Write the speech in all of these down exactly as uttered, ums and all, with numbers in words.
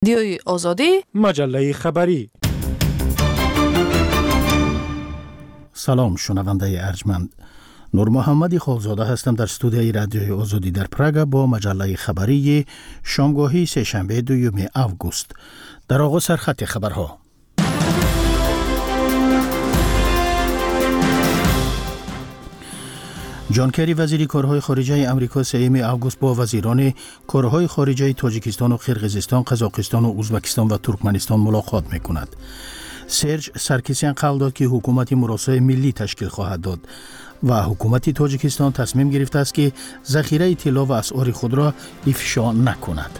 رادیوی آزادی، مجله خبری. سلام شنونده ارجمند. نور محمد خالزاده هستم در استودیوی رادیوی آزادی در پراگ با مجله خبری شامگاهی سه‌شنبه دوم آگوست. در آغاز سرخط خبرها. جان کری وزیر کارهای خارجه آمریکا سوم آگوست با وزیران کارهای خارجه تاجیکستان و قرقیزستان، قزاقستان و ازبکستان و ترکمنستان ملاقات می‌کند. سرج سارکیسیان قول داد که حکومت مراسم ملی تشکیل خواهد داد و حکومت تاجیکستان تصمیم گرفته است که ذخیره طلا و اسعار خود را افشا نکند.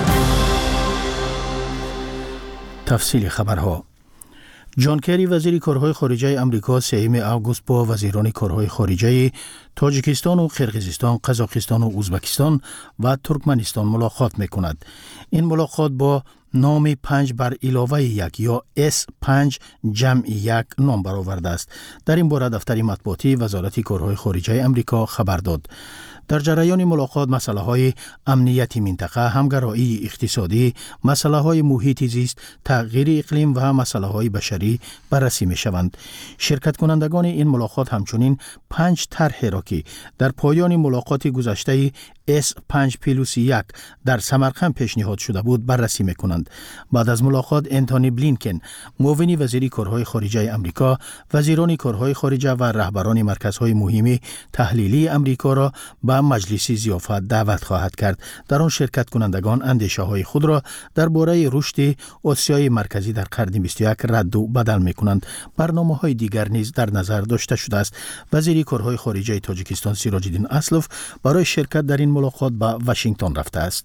تفصیل خبرها. جان کری وزیر کارهای خارجه آمریکا سوم آگوست با وزیران کارهای خارجه تاجیکستان و قرقیزستان، قزاقستان و ازبکستان و ترکمنستان ملاقات می‌کند. این ملاقات با نام پنج بر علاوه یک یا اس پنج جمع یک نام برآورده است. در این باره دفتر مطبوعاتی وزارت کارهای خارجه آمریکا خبر داد. در جریان ملاقات مسئله های امنیتی منطقه، همگرایی اقتصادی، مسئله های محیط زیست، تغییر اقلیم و مسئله های بشری بررسی می شوند. شرکت کنندگان این ملاقات همچنین پنج طرح را که در پایان ملاقات گذشته اس پنج پلوس یک در سمرقند پیشنهاد شده بود بررسی می کنند. بعد از ملاقات انتونی بلینکن معاون وزیر کارهای خارجه آمریکا، وزیران کارهای خارجه و رهبران مرکزهای مهم تحلیلی آمریکا را به مجلس ضیافت دعوت خواهد کرد. در آن شرکت کنندگان اندیشه های خود را درباره رشد آسیای مرکزی در قرن بیست و یک رد و بدل می کنند. برنامه های دیگر نیز در نظر داشته شده است. وزیر کارهای خارجه تاجیکستان سیراج الدین اسلوف برای شرکت در این ملاقات به واشنگتن رفته است.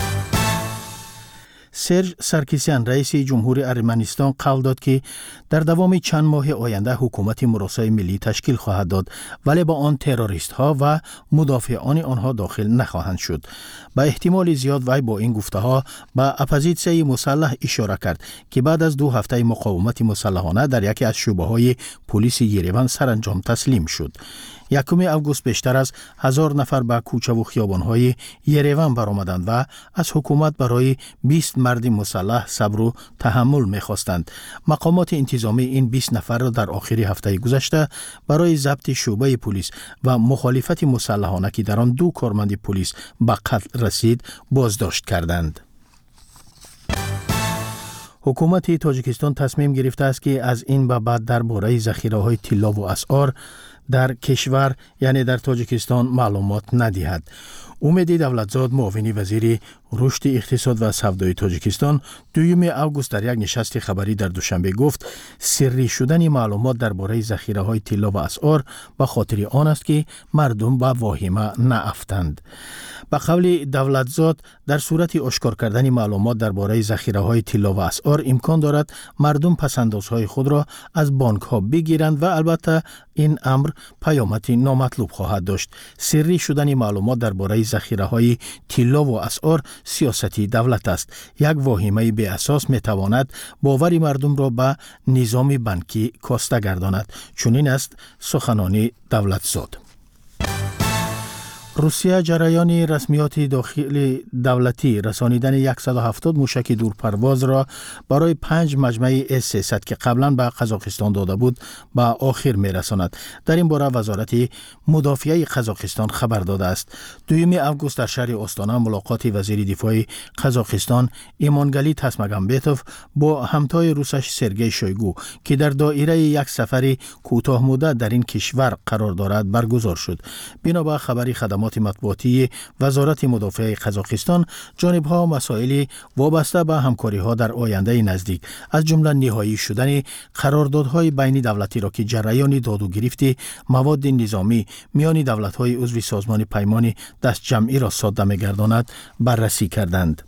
سرج سارکیسیان رئیس جمهور ارمنستان قول داد که در دوام چند ماه آینده حکومت مراسم ملی تشکیل خواهد داد، ولی با آن تروریست ها و مدافعان آنها داخل نخواهند شد. با احتمال زیاد وی با این گفته ها به اپوزیسیون مسلح اشاره کرد که بعد از دو هفته مقاومت مسلحانه در یکی از شعبه های پلیس یریوان سرانجام تسلیم شد. یکم آگوست بیشتر از هزار نفر به کوچه و خیابان‌های یریوان برآمدند و از حکومت برای بیست مرد مسلح صبر و تحمل می‌خواستند. مقامات انتظامی این بیست نفر را در آخر هفته گذشته برای ضبط شعبه پلیس و مخالفت مسلحانه که در آن دو کارمند پلیس به قتل رسید بازداشت کردند. حکومت تاجیکستان تصمیم گرفته است که از این به بعد درباره ذخیره‌های طلا و اسعار در کشور یعنی در تاجیکستان معلومات ندهد. امید دولتزاد معاون وزیر رشد اقتصاد و سودای تاجیکستان دوم آگوست در یک نشست خبری در دوشنبه گفت سری شدن معلومات درباره ذخیره‌های طلا و اسعار به خاطر آن است که مردم به واهمه نافتند. به قول دولتزاد در صورت آشکار کردن معلومات درباره ذخیره‌های طلا و اسعار امکان دارد مردم پس‌اندازهای خود را از بانک‌ها بگیرند و البته این امر پیامدی نامطلوب خواهد داشت. سری شدن معلومات درباره ذخیره‌های طلا و اسعار سیاستی دولت است. یک واهمه بی اساس می تواند باور مردم را به نظام بانکی کاسته گرداند. چنین است سخنان دولتزاد. روسیه جریان رسمیات داخلی دولتی رسانیدن صد و هفتاد موشک دورپرواز را برای پنج مجمع اس سیصد که قبلا به قزاقستان داده بود به آخر می رساند. در این باره وزارت مدافعه قزاقستان خبر داده است. دوم آگوست در شهر آستانه ملاقات وزیر دفاع قزاقستان ایمانگلی تاسماگامبتوف با همتای روسش سرگئی شویگو که در دایره یک سفر کوتاه مدت در این کشور قرار دارد برگزار شد. بنابر خبری خدمات مطبوعاتی وزارت مدافعه قزاقستان، جانب‌ها مسائل وابسته به همکاری‌ها در آینده نزدیک از جمله نهایی شدن قراردادهای بین دولتی را که جریان داد و گرفت مواد نظامی میان دولت‌های عضو سازمان پیمان دست جمعی را ساده می‌گرداند بررسی کردند.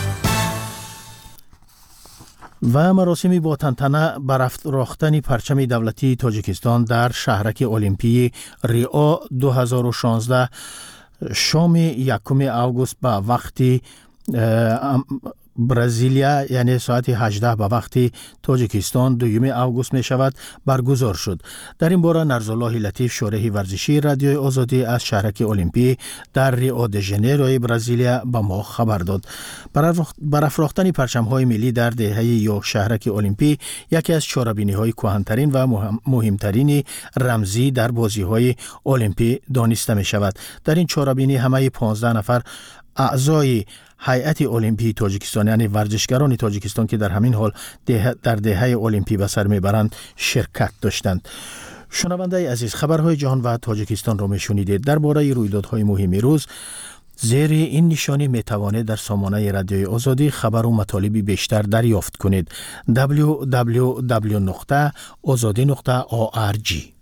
و مراسمی با تنتنه برافراختن پرچم دولتی تاجیکستان در شهرک المپی ریو دو هزار و شانزده شام یکم آگوست به وقتی برزیلیا یعنی ساعت هجده به وقت تاجیکستان دوم آگوست می شود برگزار شد. در این باره نرزالله لطیف شورح ورزشی رادیوی آزادی از شهرک المپی در ریو د ژانیروی برزیلیا به ما خبر داد. برافراختن پرچم‌های ملی در دهه یا شهرک المپی یکی از چاره‌بینی‌های کهن‌ترین و مهمترین رمزی در بازی‌های المپی دانسته می شود. در این چاره‌بینی همه پانزده نفر اعضای هیئت المپی تاجیکستان یعنی ورزشکاران تاجیکستان که در همین حال ده در دهه المپی به سر میبرند شرکت داشتند. شنونده عزیز، خبرهای جهان و تاجیکستان را میشنیدید. درباره رویدادهای مهم روز زیر این نشانی میتوانید در سامانه رادیوی آزادی خبر و مطالب بیشتر دریافت کنید. دبلیو دبلیو دبلیو نقطه آزادی نقطه او آر جی.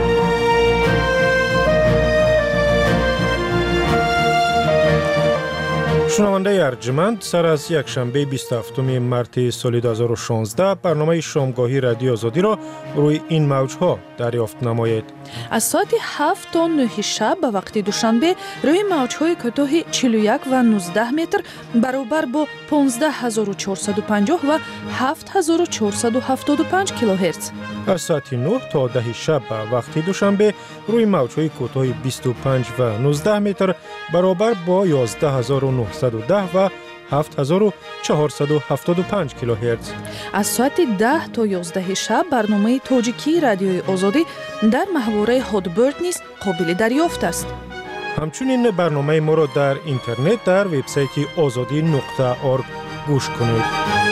شنونده ارجمند، سر از یک شنبه بیست و هفتم مارس سال دو هزار و شانزده برنامه شامگاهی رادیو آزادی را روی این موج‌ها دریافت نمایید. از ساعت هفت تا نه شب به وقت دوشنبه روی موج‌های کوتاه چهل و یک و نوزده متر برابر با پانزده هزار و چهارصد و پنجاه و هفت هزار و چهارصد و هفتاد و پنج کیلوهرتز. از ساعت نه تا ده شب به وقت دوشنبه روی موج‌های کوتاه بیست و پنج و نوزده متر برابر با یازده هزار و نهصد و ده و هفت هزار و چهارصد و هفتاد و پنج کیلوهرتز. از ساعت ده تا یازده شب برنامه تاجیکی رادیوی آزادی در محوره هادبرد نیز قابل دریافت است. همچنین برنامه ما را در اینترنت در وبسایت آزادی نقطه org گوش کنید.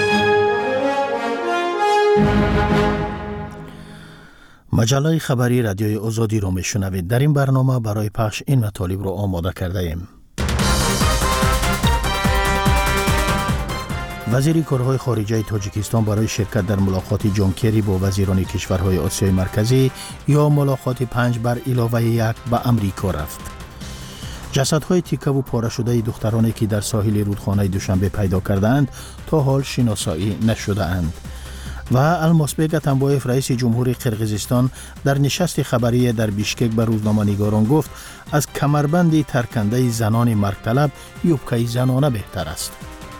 مجله خبری رادیوی آزادی را میشنوید. در این برنامه برای پخش این مطالب را آماده کرده ایم. وزیر کارهای خارجه تاجیکستان برای شرکت در ملاقات جان کری با وزیران کشورهای آسیای مرکزی یا ملاقات پنج بر علاوه یک به امریکا رفت. جسدهای تیکه و پاره شده دخترانی که در ساحل رودخانه دوشنبه پیدا کردند تا حال شناسایی نشده اند. و الماسبک اتنبایف رئیس جمهور قرقیزستان در نشست خبری در بیشکک به روزنامه‌نگاران گفت از کمربند ترکنده زنان مرگ طلب یوبکه زنانه بهتر است.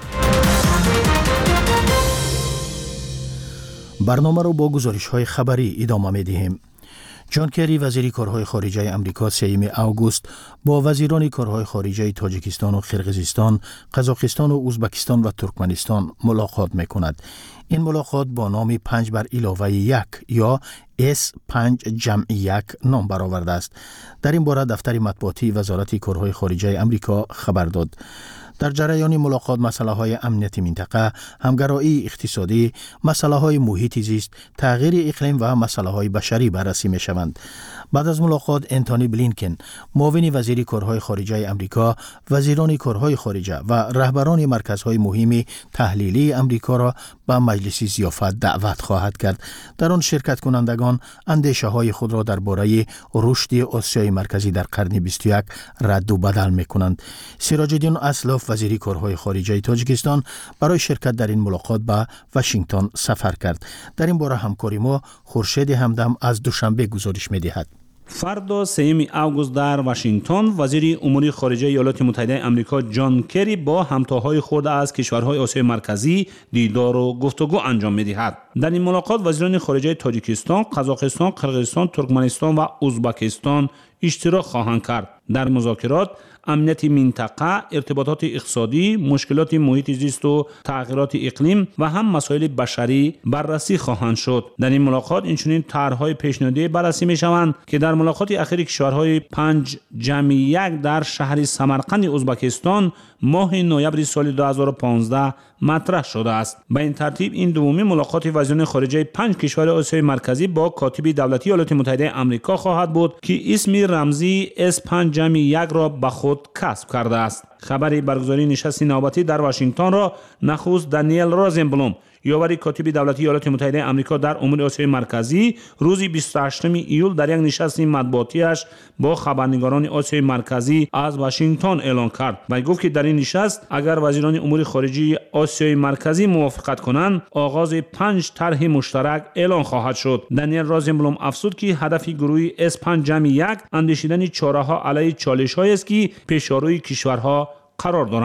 برنامه رو با گزارش‌های خبری ادامه می‌دهیم. جان کری وزیر کارهای خارجه آمریکا سوم آگوست با وزیران کارهای خارجه تاجیکستان و قرقیزستان، قزاقستان و ازبکستان و ترکمنستان ملاقات می‌کند. این ملاقات با نام پنج بر علاوه یک یا اس پنج جمع یک نام برآورده است. در این باره دفتر مطبوعاتی وزارت کارهای خارجه آمریکا خبر داد. در جریان ملاقات مسائل امنیتی منطقه، همگرایی اقتصادی، مسائل محیط زیست، تغییر اقلیم و مسائل بشری بررسی می شوند. بعد از ملاقات انتونی بلینکن، معاون وزیر کارهای خارجه آمریکا، وزیران کارهای خارجه و رهبران مرکزهای مهم تحلیلی آمریکا را به مجلس ضیافت دعوت خواهد کرد. در آن شرکت کنندگان اندیشه های خود را درباره رشد آسیای مرکزی در قرن بیست و یک رد و بدل می کنند. سراج الدین اسلاف وزیر کارهای خارجه تاجیکستان برای شرکت در این ملاقات به واشنگتن سفر کرد. در این باره همکاری ما خورشید همدم از دوشنبه گزارش می دهد. فردا سوم آگوست در واشنگتن وزیر امور خارجه ایالات متحده آمریکا جان کری با همتاهای خود از کشورهای آسیای مرکزی دیدار و گفتگو انجام می‌دهد. در این ملاقات وزیران خارجه تاجیکستان، قزاقستان، قرقیزستان، ترکمنستان و ازبکستان اشتراک خواهند کرد. در مذاکرات امنیت منطقه، ارتباطات اقتصادی، مشکلات محیط زیست و تغییرات اقلیم و هم مسائل بشری بررسی خواهند شد. در این ملاقات اینچنین طرح‌های پیشنهادی بررسی می‌شوند که در ملاقات اخیر کشورهای پنج جمع یک در شهر سمرقند ازبکستان ماه نوامبر سال دو هزار و پانزده مطرح شده است. به این ترتیب این دومین ملاقات وزیران خارجه پنج کشور آسیای مرکزی با کاتب دولتی ایالات متحده آمریکا خواهد بود که اسم رمزی اس پنج جمع یک را به خود کسب کرده است. خبر برگزاری نشست نوبتی در واشنگتن را نخست دانیل روزنبلوم، یاور کاتب دولتی ایالات متحده آمریکا در امور آسیای مرکزی، روز بیست و هشتم ایول در یک نشست مطبوعاتیش با خبرنگاران آسیای مرکزی از واشنگتن اعلام کرد و گفت که در این نشست اگر وزیران امور خارجه آسیای مرکزی موافقت کنند، آغاز پنج طرح مشترک اعلان خواهد شد. دانیل روزنبلوم افزود که هدف گروه اس پنج جمع یک اندیشیدن چاره‌ها علیه چالش‌هایی است که پیش روی کشورها قرار دارند.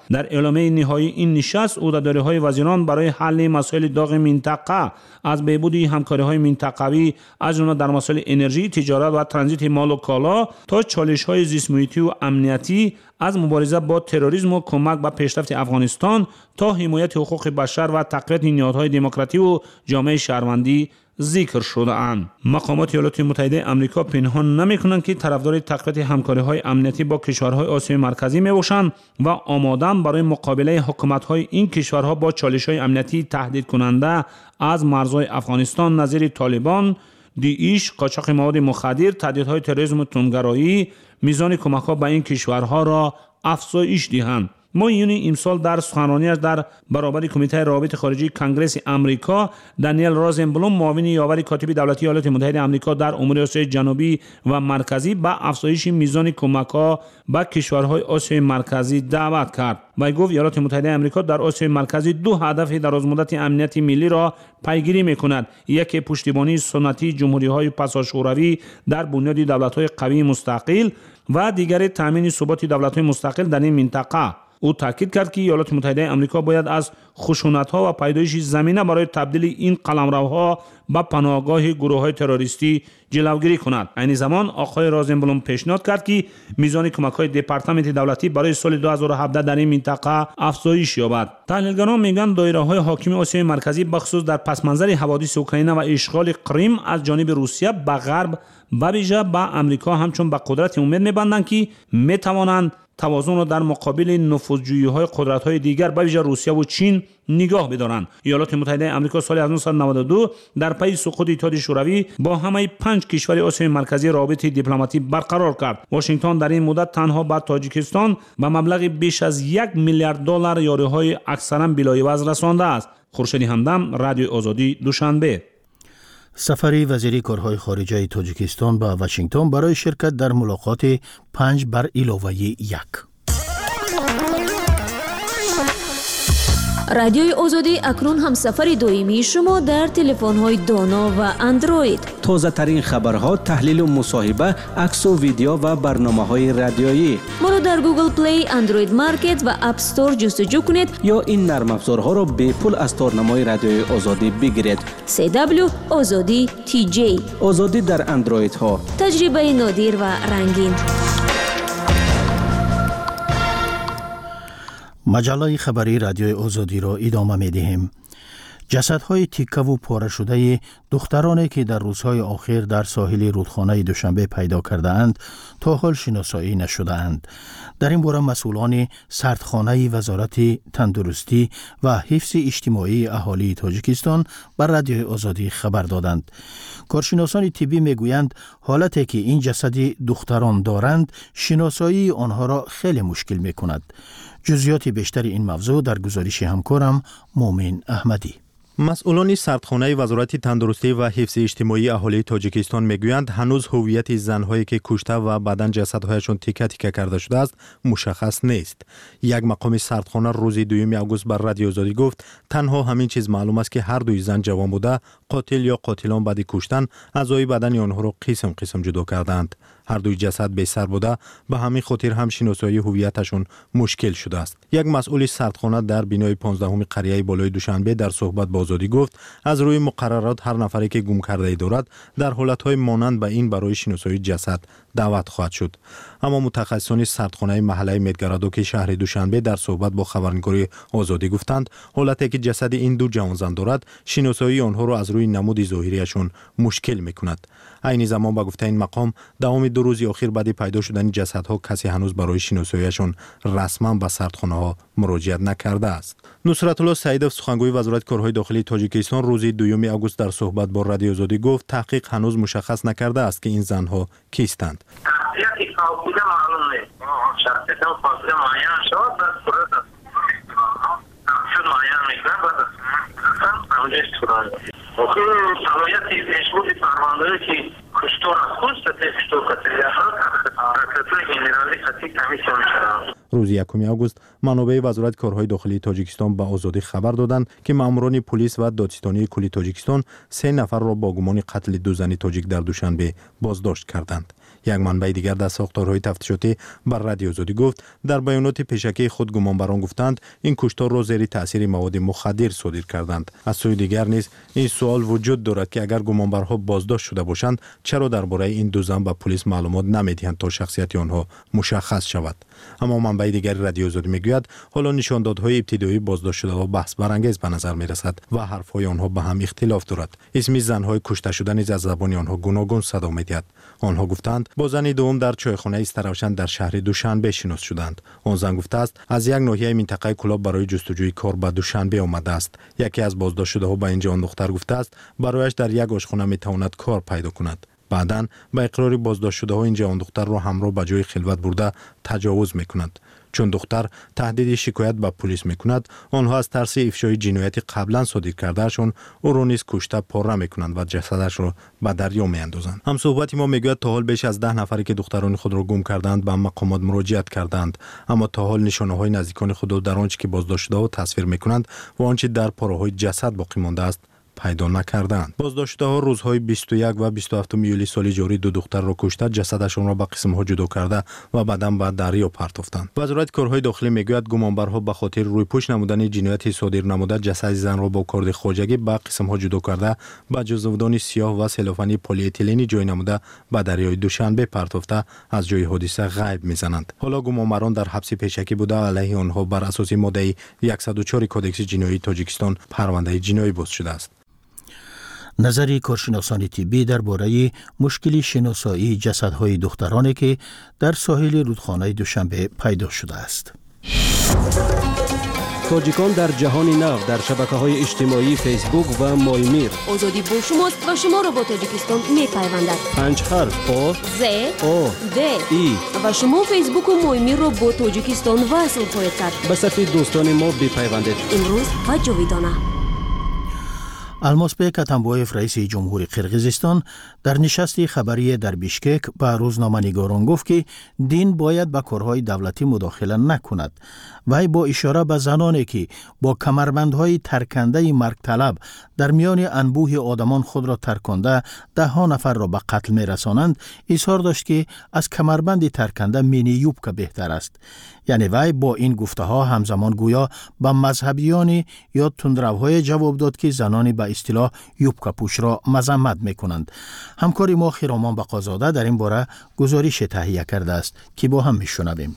در اعلامیه نهایی این نشست عهدهداری‌های وزیران برای حل مسائل داغ منطقه از بهبود همکاری‌های منطقوی از جمله در مسائل انرژی، تجارت و ترانزیت مال و کالا تا چالش‌های زیست محیطی و امنیتی، از مبارزه با تروریسم و کمک به پیشرفت افغانستان تا حمایت حقوق بشر و تقویت نهادهای دموکراتیک و جامعه شهروندی ذکر شده اند. مقامات ایالات متحده آمریکا پنهان نمی‌کنند که طرفدار تقویت همکاری‌های امنیتی با کشورهای آسیای مرکزی می‌باشند و آماده‌اند برای مقابله حکومت‌های این کشورها با چالش‌های امنیتی تهدید کننده از مرزهای افغانستان نظیر طالبان، داعش، قاچاق مواد مخدر، تهدیدهای تروریسم و تندگرایی، میزان کمک‌ها به این کشورها را افزایش دهند. ما یونی امسال در سخنرانیش در برابر کمیته روابط خارجی کنگره آمریکا، دانیل رازنبلوم، معاون یاور کاتب دولتی ایالات متحده آمریکا در امور آسیای جنوبی و مرکزی، به افزایش میزان کمک‌ها به کشورهای آسیای مرکزی دعوت کرد و گفت ایالات متحده آمریکا در آسیای مرکزی دو هدف درازمدت امنیت ملی را پیگیری می‌کند: یک پشتیبانی سنتی جمهوری‌های پساشوروی در بنیاد دولت‌های قوی مستقل و دیگر تامین ثبات دولت‌های مستقل در این منطقه. او تاکید کرد که ایالات متحده آمریکا باید از خشونت‌ها و پیدایش زمینه برای تبدیل این قلمروها به پناهگاه گروه‌های تروریستی جلوگیری کند. این زمان آقای رازنبلوم پیشنهاد کرد که میزان کمک‌های دپارتمنت دولتی برای سال دو هزار و هفده در این منطقه افزایش یابد. تحلیلگران میگن دایره‌های حاکم آسیای مرکزی بخصوص در پس منظر حوادث اوکراین و اشغال کریم از جانب روسیه به غرب و ویژه به آمریکا همچون به قدرت امید می‌بندند که می‌توانند توازن را در مقابل نفوذجویی‌های قدرت‌های دیگر به ویژه روسیه و چین نگاه بدارند. ایالات متحده آمریکا سال هزار و نهصد و نود و دو در پی سقوط اتحاد شوروی با همه پنج کشور آسیای مرکزی روابط دیپلماتی برقرار کرد. واشنگتن در این مدت تنها به تاجیکستان به مبلغ بیش از یک میلیارد دلار یاری‌های اکثراً بلایوز رسانده است. خورشید همدم، رادیو آزادی، دوشنبه. سفری وزیر کارهای خارجه تاجیکستان به واشنگتن برای شرکت در ملاقات پنج بر علاوه یک. رادیوی آزادی اکنون هم سفر دائمی شما در تلفن‌های دانا و اندروید. تازه ترین خبرها، تحلیل و مصاحبه، عکس و ویدیو و برنامه‌های رادیویی. ما را در گوگل پلی، اندروید مارکت و اپ استور جستجو کنید یا این نرم افزارها را به پول از تارنمای رادیوی آزادی بگیرید. سی دبلیو آزادی تی جی. آزادی در اندروید ها. تجربه نادر و رنگین. مجله خبری رادیوی آزادی را ادامه می دهیم. جسدهای تیکه و پاره شده دخترانی که در روزهای آخر در ساحل رودخانه دوشنبه پیدا کرده اند تا حال شناسایی نشده اند. در این باره مسئولان سردخانه وزارت تندرستی و حفظ اجتماعی اهالی تاجیکستان بر رادیوی آزادی خبر دادند. کارشناسان طبی میگویند حالتی که این جسد دختران دارند شناسایی آنها را خیلی مشکل می کند. جزئیات بیشتر این موضوع در گزارش همکارم مومن احمدی. مسئولان سردخانه وزارت تندرستی و حفظ اجتماعی اهالی تاجیکستان میگویند هنوز هویت زنهایی که کشته و بعداً جسدهایشان تیکه تیکه کرده شده است مشخص نیست. یک مقام سردخانه روز دوم آگوست بر رادیو آزادی گفت تنها همین چیز معلوم است که هر دوی زن جوان بوده قاتل یا قاتلان بعد کشتن اعضای بدن آنها را قسم قسم جدا کردند. هر دوی جسد بی سر بوده، به همین خاطر هم شناسایی هویتشون مشکل شده است. یک مسئول سردخانه در بینای پانزدهم قریه بالای دوشنبه در صحبت با آزادی گفت از روی مقررات هر نفری که گم کرده ای دارد در حالتهای مانند به این برای شناسایی جسد دعوت خواهد شد. اما متخصصان سردخانه محله میدگرادو که شهر دوشنبه در صحبت با خبرنگاری آزادی گفتند حالتی که جسد این دو جوانزن دارد شناسایی آنها را از روی نمود ظاهریشون مشکل میکند. عین زمان با گفته این مقام دوام دو روز اخیر بعد پیدا شدن جسدها کسی هنوز برای شناساییشون رسما به سردخانه ها مراجعت نکرده است. نصرت الله سعیدov سخنگوی وزارت کارهای داخلی تاجیکستان روز دوم آگوست در صحبت با رادیو آزادی گفت تحقیق هنوز مشخص نکرده است که این زنها کیستند. تحقیقی کاملا معلوم نیست. شخصیت‌ها فاصله معین شد و صورت شد معین میکنن و اصلا اونجا استفاده وقتی صلاحیت پیشبرد فرمانداری که کشتار از خود ستیف کشتار قتلی افراد حرکت‌های جنرالی خطی کمیسیون شدند. روز یکم آگوست منابع وزارت کارهای داخلی تاجیکستان به آزادی خبر دادند که ماموران پلیس و دادستانی کلی تاجیکستان سه نفر را با گمان قتل دو زن تاجیک در دوشنبه بازداشت کردند. یک منبع دیگر در ساختارهای تفتیشاتی بر رادیو آزادی گفت در بیانات پیشکی خود گمانبران گفتند این کشتار را زیر تاثیر مواد مخدر صادر کردند. از سوی دیگر نیز این سوال وجود دارد که اگر گمانبرها بازداشت شده باشند چرا درباره این دو زن به پلیس معلومات نمیدهند تا شخصیت آنها مشخص شود. اما منبع دیگر رادیو آزادی میگوید حالا نشاندادهای ابتدایی بازداشت شده ها بحث برانگیز به نظر میرسد و حرفهای آنها به هم اختلاف دارد. اسم زنهای کشته شده نیز از زبان آنها گوناگون صدا میدهد. آنها گفتند با زن دوم در چایخانه استراوشن در شهر دوشنبه شناخته شدند. آن زن گفته است از یک ناحیه منطقه کلاب برای جستجوی کار به دوشنبه آمده است. یکی از بازداشت شده ها به اینجا آن دختر گفته است برایش در یک آشخانه میتواند کار پیدا کند. بعداً به اقرار بازداشت شده ها اینجا آن دختر را همراه به جای خلوت برده تجاوز میکنند. چون دختر تهدید شکایت به پلیس میکند آنها از ترس افشای جنایتی قبلا صادر کردهشان او را نیز کشته پاره میکنند و جسدش را به دریا میاندازند. هم صحبت ما میگوید تا حال بیش از ده نفری که دختران خود را گم کردند به مقامات مراجعت کردند، اما تا حال نشانه های نزدیکان خود را در آنچه که بازداشت شده ها تصویر میکنند و آنچه در پاره های جسد باقی مانده است پیدا نکردند. بازداشت شده ها روزهای بیست و یک و بیست و هفت یولی سال جاری دو دختر را کشته، جسدشان را به قسم ها جدا کرده و بعدا به دریا پرتافتند. وزارت کارهای داخلی میگوید گمانبرها به خاطر رویپوش نمودن جنایت صادر نموده جسد زن را با کارد خواجگی به قسم ها جدا کرده با جزودان سیاه و سلوفانی پلی اتیلنی جای نموده به دریای دوشنبه پرتافته از جای حادثه غیب میزنند. حالا گمانبران در حبس پیشکی بوده علیه آنها بر اساس ماده صد و چهار کدکس جنایی تاجیکستان پرونده جنایی باز شده است. نظری کارشناسان طبی درباره مشکلی شناسایی جسدهای دخترانی که در ساحل رودخانه دوشنبه پیدا شده است. تاجیکان در جهان نو در شبکه‌های اجتماعی فیسبوک و مایمیر. آزادی با شماست و شما را با تاجیکستان می‌پیوندد. پنج حرف آ ز آ د ای و شما فیسبوک و مایمیر را با تاجیکستان وصل خواهید کرد. به صفحه دوستان ما بپیوندید. امروز و جاویدانه. المازبек Атамбоев رئیس جمهوری قرقیزستان در نشست خبری در بیشکک به روزنامه‌نگاران گفت که دین باید به کارهای دولتی مداخله نکند. وی با اشاره به زنانی که با کمربندهای ترکنده مرگ طلب در میان انبوه آدمان خود را ترکنده ده ها نفر را به قتل می رسانند اظهار داشت که از کمربند ترکنده مینی یوبکا بهتر است. یعنی وی با این گفته ها همزمان گویا به مذهبیان یا تندروهای جواب داد که زنانی به اصطلاح یوبکا پوش را مذمت می کنند. همکاری ما خیرامان بقازاده در این باره گزارش تهیه کرده است که با هم می شنویم.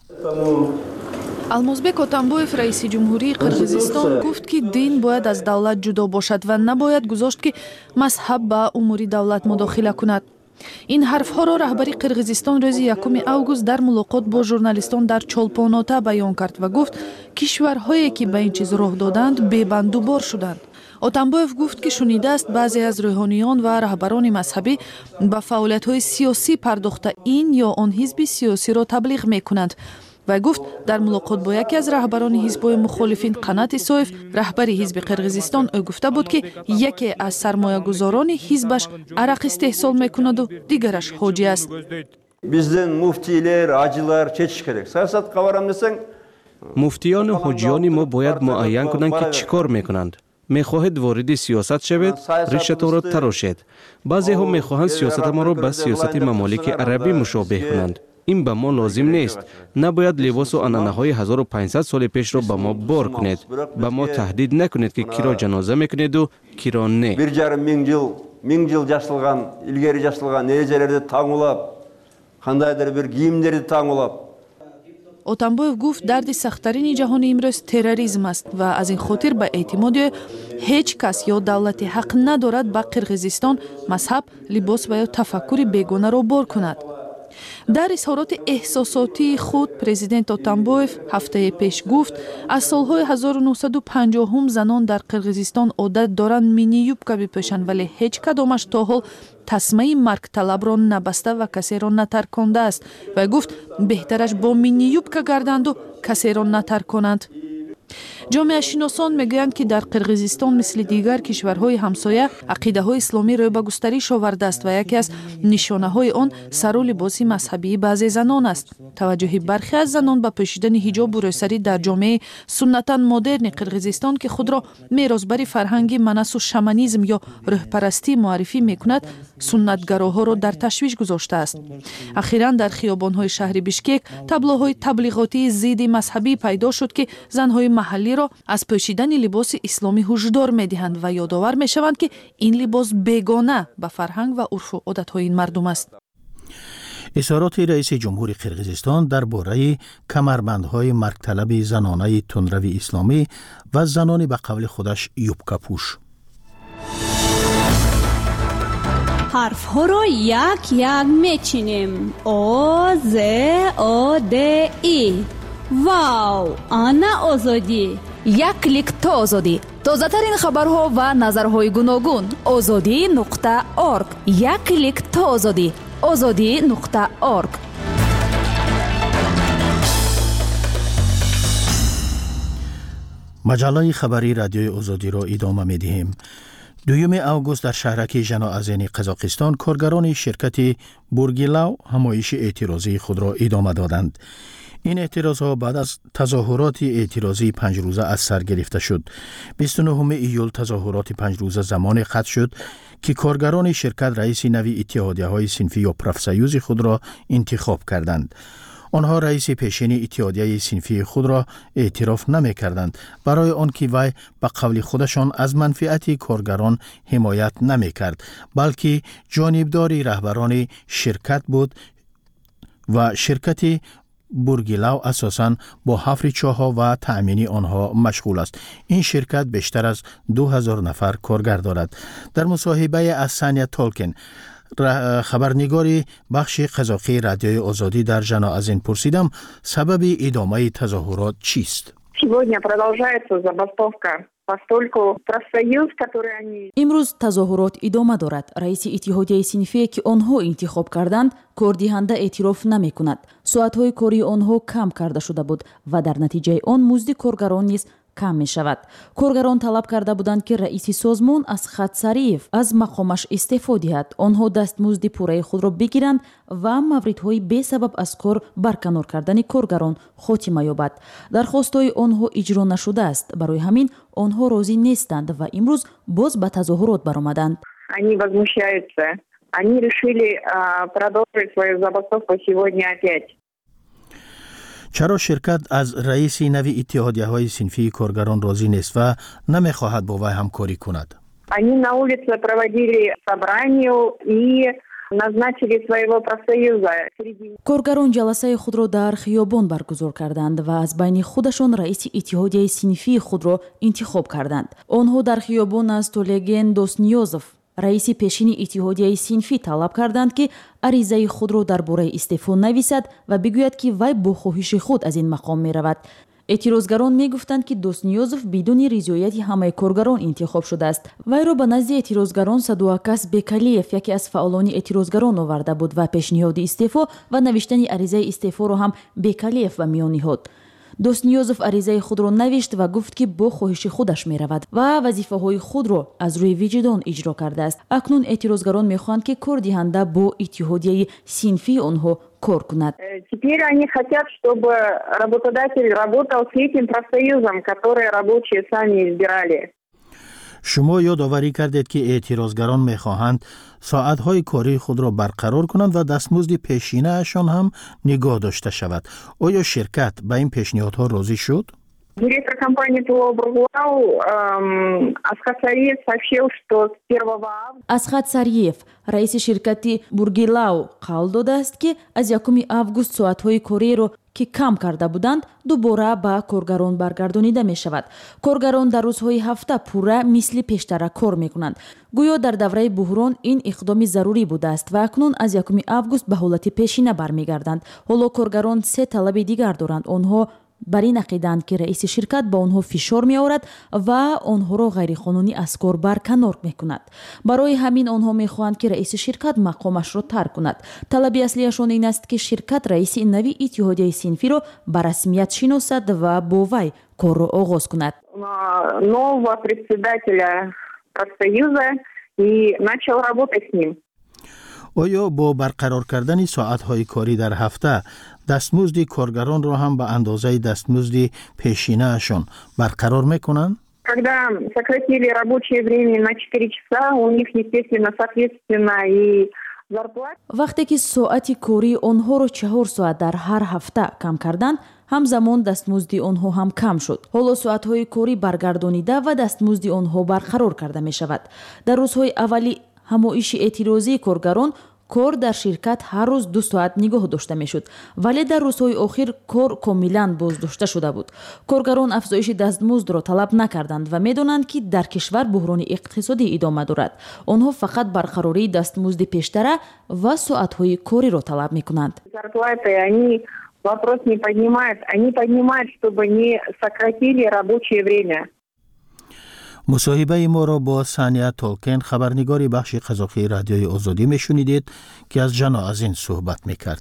алмозбек Атамбоев раиси ҷумҳурии Қирғизистон гуфт ки дин бояд аз давлат ҷудо бошад ва набояд гузошт ки мазҳаб ба умури давлат мудохила кунад. ин ҳарфҳоро раҳбари Қирғизистон рӯзи якуми август дар мулоқот бо журналистон дар чолпонота баён кард ва гуфт кишварҳое ки ба ин чиз роҳ доданд бебандубор шуданд. Атамбоев гуфт ки шунидааст баъзе аз рӯҳониён ва раҳбарони мазҳабӣ ба фаъолиятҳои сиёсӣ пардохта ин ё он ҳизби сиёсиро таблиғ мекунанд. вай гуфт дар мулоқот бо яке аз раҳбарони ҳизбҳои мухолифин Қанат Исоев, раҳбари ҳизби Қирғизистон, ӯ гуфта буд ки яке аз сармоягузорони ҳизбаш арақ истеҳсол мекунаду дигараш ҳоҷӣ аст. Бизден муфтийлер, ҳаҷилар чечиш керек. Саясатқа барам десаң, муфтиёну ҳоҷиёни мо бояд муайян кунанд ки чӣ кор мекунанд. мехоҳед вориди сиёсат шавед, ришатаро тарошед. баъзеҳо мехоҳанд сиёсатаморо ба сиёсати мамолики арабӣ мушобеҳ кунанд. ин ба мо лозим нест. набояд либосу анъанаҳои ҳазору панҷсад соли пешро ба мо бор кунед. ба мо таҳдид накунед ки киро ҷаноза мекунеду киро не. бир жарым миң жыл миң жыл жашылган, илгери жашылган эрежелерди таңулап, кандайдыр бир кийимдерди таңулап. Атамбоев гуфт дарди сахттарини ҷаҳони имрӯз терроризм аст ва аз ин хотир ба эътимоди ҳеҷ кас ё давлати ҳақ надорад ба Қирғизистон мазҳаб, либос ва ё тафаккури бегонаро бор кунад. дар изҳороти эҳсосотии худ президент Атамбоев ҳафтаи пеш гуфт аз солҳои ҳазору нӯҳсаду панҷоҳум занон дар Қирғизистон одат доранд мини юбка бипӯшанд, вале ҳеҷ кадомаш то ҳол тасмаи маргталабро набаста ва касеро натаркондааст. вай гуфт беҳтараш бо мини юбка гарданду касеро натарконанд. ҷомеашиносон мегӯянд ки дар қирғизистон мисли дигар кишварҳои ҳамсоя ақидаҳои исломӣ рӯй ба густариш овардааст ва яке аз нишонаҳои он сару либоси мазҳабии баъзе занон аст. таваҷҷӯҳи бархе аз занон ба пӯшидани ҳиҷобу рӯсарӣ дар ҷомеаи суннатан модерни қирғизистон ки худро меросбари фарҳанги манасу шаманизм ё рӯҳпарастӣ муаррифӣ мекунад, суннатгароҳоро дар ташвиш гузоштааст. ахиран дар хиёбонҳои шаҳри бишкек таблоҳои таблиғотии зидди мазҳабӣ пайдо шуд ки занҳои маҳаллиро аз пӯшидани либоси исломӣ ҳушдор медиҳанд ва ёдовар мешаванд ки ин либос бегона ба фарҳанг ва урфу одатҳои ин мардум аст. изҳороти раиси ҷумҳури қирғизистон дар бораи камарбандҳои маргталаби занонаи тунрави исломӣ ва занони ба қавли худаш юбкапӯш. ҳарфҳоро як як мечинем. о з о д и. вау, ана озодӣ. як клик то озодӣ. тозатарин хабарҳо ва назарҳои гуногун. озодӣ нуқта орг. як клик то озодӣ. озодӣ нуқта орг. маҷаллаи хабари радиои озодиро идома медиҳем. дуюми август дар шаҳраки жаноазени қазоқистон коргарони ширкати бургилав ҳамоиши эътирозии худро идома доданд. ин эътирозҳо баъд аз тазоҳуроти эътирозии панҷрӯза аз сар гирифта шуд. бисту нӯҳуми июл тазоҳуроти панҷрӯза замоне қатъ шуд ки коргарони ширкат раиси нави иттиҳодияҳои синфӣ ё профсоюзи худро интихоб карданд. онҳо раиси пешини иттиҳодияи синфии худро эътироф намекарданд, барои он ки вай ба қавли худашон аз манфиати коргарон ҳимоят намекард, балки ҷонибдори раҳбарони ширкат буд ва ширкати бургилав асосан бо ҳафри чоҳҳо ва таъмини онҳо машғул аст. ин ширкат бештар аз ду ҳазор нафар коргар дорад. дар мусоҳибае аз Сания Толкин, хабарнигори бахши қазоқии радиои озодӣ дар жаноазин пурсидам, сабаби идомаи тазоҳурот чист? Сегодня продолжается забастовка. Постольку профсоюз, который они... имрӯз тазоҳурот идома дорад. раиси иттиҳодияи синфие ки онҳо интихоб карданд, кордиҳанда эътироф намекунад. соатҳои кори онҳо кам карда шуда буд ва дар натиҷаи он музди коргарон низ кам мешавад. коргарон талаб карда буданд ки раиси созмон Асхат Сариев аз мақомаш истеъфо диҳад. онҳо дастмузди пурраи худро бигиранд ва мавридҳои бесабаб аз кор барканор кардани коргарон хотима ёбад. дархостҳои онҳо иҷро нашудааст. барои ҳамин онҳо розӣ нестанд ва имрӯз боз ба тазоҳурот баромаданд. Они возмущаются. Они решили uh, продолжить свою забастовку сегодня опять. чаро ширкат аз раиси нави иттиҳодияҳои синфии коргарон розӣ нест ва намехоҳад бо вай ҳамкорӣ кунад? Они на улице проводили собрание и назначили своего профсоюза. коргарон ҷаласаи худро дар хиёбон баргузор карданд ва аз байни худашон раиси иттиҳодияи синфии худро интихоб карданд. онҳо дар хиёбон аз Толеген Досниёзов, раиси пешини иттиҳодияи синфӣ талаб карданд ки аризаи худро дар бораи истеъфо нависад ва бигӯяд ки вай бо хоҳиши худ аз ин мақом меравад. эътирозгарон мегуфтанд ки Досниёзов бидуни ризояти ҳамаи коргарон интихоб шудааст. вайро ба назди эътирозгарон Садуакас Бекалиев, яке аз фаъолони эътирозгарон оварда буд ва пешниҳоди истеъфо ва навиштани аризаи истеъфоро ҳам Бекалиев ба миён ниҳод. Досниёзов аризаи худро навишт ва гуфт ки бо хоҳиши худаш меравад ва вазифаҳои худро аз рӯи виҷдон иҷро кардааст. акнун эътирозгарон мехоҳанд ки кордиҳанда бо иттиҳодияи синфии онҳо кор кунад. Теперь они хотят, чтобы работодатель работал с этим профсоюзом, который рабочие сами избирали. шумо ёдоварӣ кардед ки эътирозгарон мехоҳанд соатҳои кории худро барқарор кунанд ва дастмузди пешинаашон ҳам нигоҳ дошта шавад. оё ширкат ба ин пешниҳодҳо розӣ шуд? Директор компании ПО «Бургилав» эм, Асхат Сариев сообщил, что с первого августа... Асхат Сариев, раиси ширкати «Бургилав» қавл додааст ки аз якуми август соатҳои кориеро ки кам карда буданд дубора ба коргарон баргардонида мешавад. коргарон дар рӯзҳои ҳафта пурра мисли пештара кор мекунанд. гӯё дар давраи буҳрон ин иқдоми зарурӣ будааст ва акнун аз якуми август ба ҳолати пешина бармегарданд. ҳоло коргарон се талаби дигар доранд. онҳо бар ин ақиданд ки раиси ширкат ба онҳо фишор меорад ва онҳоро ғайриқонунӣ аз кор барканор мекунад. барои ҳамин онҳо мехоҳанд ки раиси ширкат мақомашро тарк кунад. талаби аслиашон ин аст ки ширкат раиси нави иттиҳодияи синфиро ба расмият шиносад ва бо вай корро оғоз кунад. Нового председателя профсоюза и начал работать с ним. آیا با برقرار کردن ساعت‌های کاری در هفته دستمزد کارگران را هم به اندازه دستمزد پیشینه‌شان برقرار می‌کنند؟ Когда сократили рабочее время на четыре часа, у них, естественно, соответственно, и зарплата. وقتی که ساعت کاری آنها را چهار ساعت در هر هفته کم کردند، همزمان دستمزد آنها هم کم شد. حالا ساعت‌های کاری برگردانیده و دستمزد آنها برقرار کرده می‌شود. در روزهای اولی همایش اعتراضی کارگران کار در شرکت هر روز دو ساعت نگاه داشته میشد، ولی در روزهای اخیر کار کاملا بازداشته شده بود. کارگران افزایش دستمزد را طلب نکردند و میدانند که در کشور بحران اقتصادی ادامه دارد. آنها فقط برقراری دستمزد پیشتر و ساعت‌های کاری را طلب میکنند. Вопрос не поднимают. Они поднимают, чтобы не сократили рабочее время. مصاحبه ما را با ثانیه تولکن خبرنگاری بخش قزاقی رادیوی آزادی میشنیدید که از جنا از این صحبت میکرد.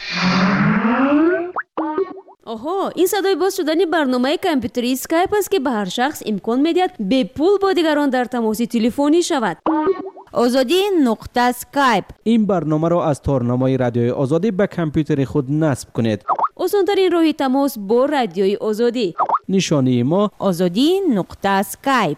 آها، این صدای باز شدن برنامه کامپیوتری اسکایپ است که به هر شخص امکان میدهد به پول با دیگران در تماس تلفنی شود. آزادی نقطه اسکایپ. این برنامه را از تارنمای رادیوی آزادی به کامپیوتر خود نصب کنید. آسان‌ترین راه تماس با رادیوی آزادی. نشانی ما آزادی نقطه اسکایپ.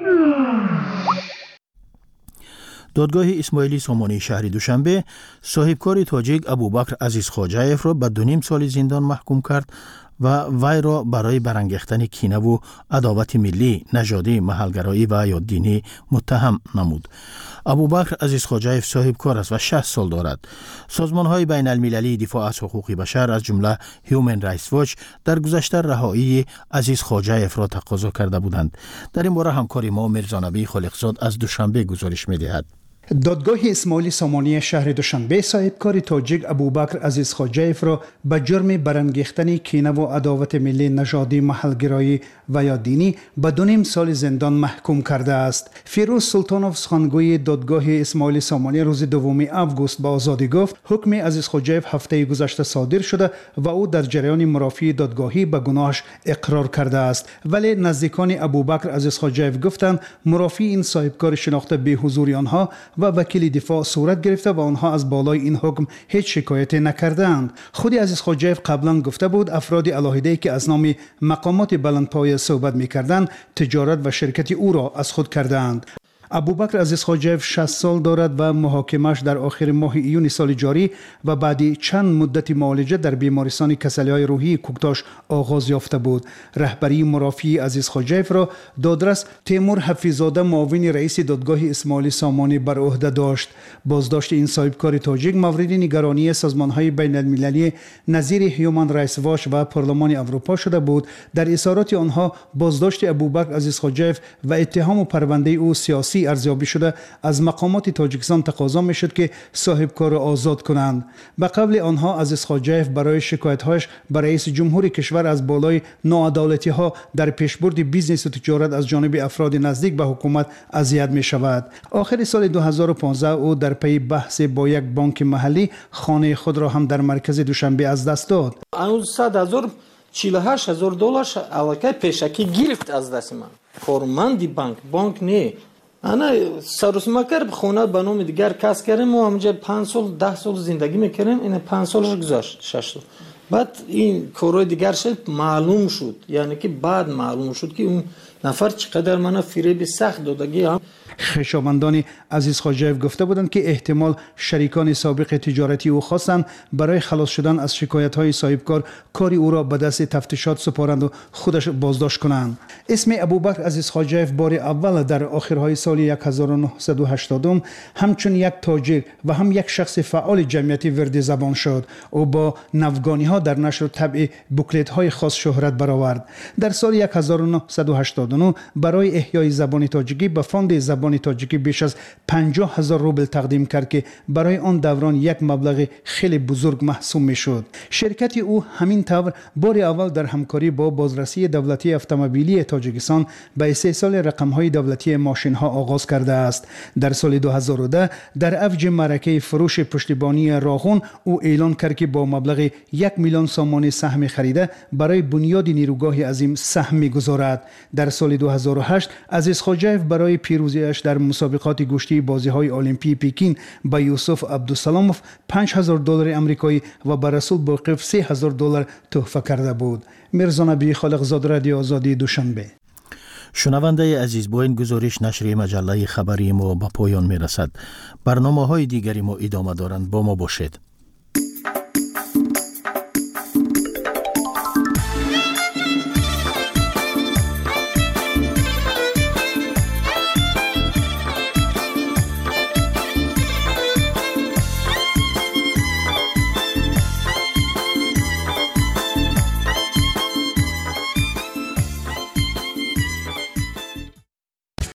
دادگاه اسماعیلی سامانی شهر دوشنبه صاحبکار تاجیک ابوبکر عزیز خواجه‌ایف را به دو نیم سال زندان محکوم کرد و وی را برای برانگیختن کینه و عداوت ملی، نژادی، محلگرایی و یا دینی متهم نمود. ابوبکر عزیز خواجه‌ایف صاحبکار است و شصت سال دارد. سازمان‌های بین المللی دفاع از حقوق بشر از جمله هیومن رایتس واچ در گذشته رهایی عزیز خواجه‌ایف را تقاضا کرده بودند. در این باره همکار ما میرزانبی خالقزاد از دوشنبه گزارش می‌دهد. دادگاه اسماعیلی سامانی شهر دوشنبه صاحبکار تاجیک ابوبکر عزیز خواجه‌ایف را به جرم برانگیختن کینه و عداوت ملی، نژادی، محلگرایی و یا دینی به دو نیم سال زندان محکوم کرده است. فیروز سلطانوف سخنگوی دادگاه اسماعیلی سامانی روز دوم آگوست به آزادی گفت حکم عزیز خواجه‌ایف هفته گذشته صادر شده و او در جریان مرافعه دادگاهی به گناهش اقرار کرده است، ولی نزدیکان ابوبکر عزیز خواجه‌ایف گفتند مرافعه این صاحبکار شناخته به حضور آنها و وکیل دفاع صورت گرفته و آنها از بالای این حکم هیچ شکایت نکردند. خود عزیز خواجه‌ایف قبلا گفته بود افراد علاهیده‌ای که از نام مقامات بلندپایه صحبت می‌کردند تجارت و شرکت او را از خود کردند. ابوبکر عزیز خواجه‌ایف شصت سال دارد و محاکمش در آخر ماه ایون سال جاری و بعد چند مدت معالجه در بیمارستان کسلی‌های روحی کوکتاش آغاز یافته بود. رهبری مرافعه عزیز خواجه‌ایف را دادرس تیمور حفیظ‌زاده معاون رئیس دادگاه اسماعیلی سامانی بر عهده داشت. بازداشت این صاحبکار تاجیک مورد نگرانی سازمان‌های بین‌المللی نظیر هیومن رایتس واچ و پارلمان اروپا شده بود. در اظهارات آنها بازداشت ابوبکر عزیز خواجه‌ایف و اتهام و پرونده او سیاسی ارزیابی شده از مقامات تاجیکستان تقاضا میشد که صاحبکار را آزاد کنند. به قبل آنها عزیز خواجه‌ایف برای شکایت‌هایش به رئیس جمهور کشور از بالای ناعدالتی‌ها در پیشبرد بیزنس و تجارت از جانب افراد نزدیک به حکومت اذیت می‌شود. آخر سال دو هزار و پانزده او در پی بحث با یک بانک محلی خانه خود را هم در مرکز دوشنبه از دست داد. صد هزار چهل و هشت هزار دلار علاقه پیشکی گرفت از دست من. کارمندی بانک بانک نه. انا سروسماکر خونه به نام دیگر کس کردم و همونجا پنج سال ده سال زندگی میکردم. این پنج سالش گذشت شش سال بعد این کارهای دیگر شد معلوم شد، یعنی که بعد معلوم شد که اون نفر چقدر منو فریب سخت دادگی هم. خویشاوندان عزیز خواجه‌ایف گفته بودند که احتمال شریکان سابق تجارتی او خواستند برای خلاص شدن از شکایت‌های صاحبکار کاری او را به دست تفتیشات سپارند و خودش بازداشت کنند. اسم ابوبکر عزیز خواجه‌ایف بار اول در آخرهای سال هزار و نهصد و هشتاد همچون یک تاجر و هم یک شخص فعال جمعیتی ورد زبان شد. او با نوگانی‌ها در نشر و طبع بوکلت‌های خاص شهرت برآورد. در سال هزار و نهصد و هشتاد و نه برای احیای زبان تاجیکی به فاند زبان تاجیکی بیش از پنجاه هزار روبل تقدیم کرد که برای آن دوران یک مبلغ خیلی بزرگ محسوب میشد. شرکت او همین طور بار اول در همکاری با بازرسی دولتی اتومبیلی تاجیکستان به استحصال رقم‌های دولتی ماشین‌ها آغاز کرده است. در سال دو هزار و ده در اوج معرکه فروش پشتیبانی راهون او اعلان کرد که با مبلغ یک میلیون سوم سهم خریده برای بنیاد نیروگاه عظیم سهم می‌گذارد. در سال دو هزار و هشت عزیز خواجه‌اف برای پیروزیش در مسابقات گشتی بازی‌های المپی پکین به یوسف عبدالسلاموف پنج هزار دلار آمریکایی و به رسول باقف سه هزار دلار تحفه کرده بود. میرزا نبی خالقزاده، رادیو آزادی، دوشنبه. شنونده عزیز، با این گزارش نشریه مجله خبری ما به پایان میرسد. برنامه‌های دیگری ما ادامه دارند. با ما باشید.